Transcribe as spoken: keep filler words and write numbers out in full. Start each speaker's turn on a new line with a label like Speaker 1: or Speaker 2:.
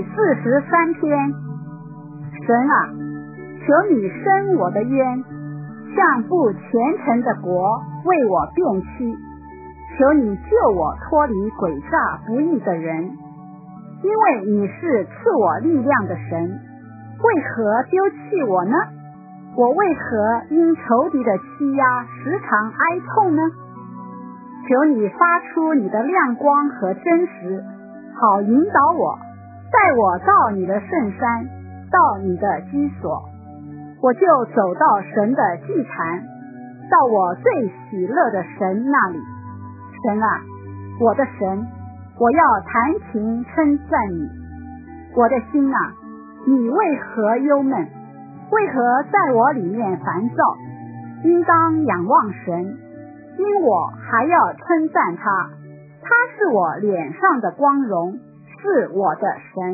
Speaker 1: 四十三篇。神啊，求你伸我的冤，向不虔诚的国为我辩屈，求你救我脱离诡诈不义的人，因为你是赐我力量的神，为何丢弃我呢？我为何因仇敌的欺压时常哀痛呢？求你发出你的亮光和真实，好引导我，带我到你的圣山，到你的居所，我就走到神的祭坛，到我最喜乐的神那里。神啊，我的神，我要弹琴称赞你。我的心啊，你为何忧闷？为何在我里面烦躁？应当仰望神，因我还要称赞他，他是我脸上的光荣，是我的神。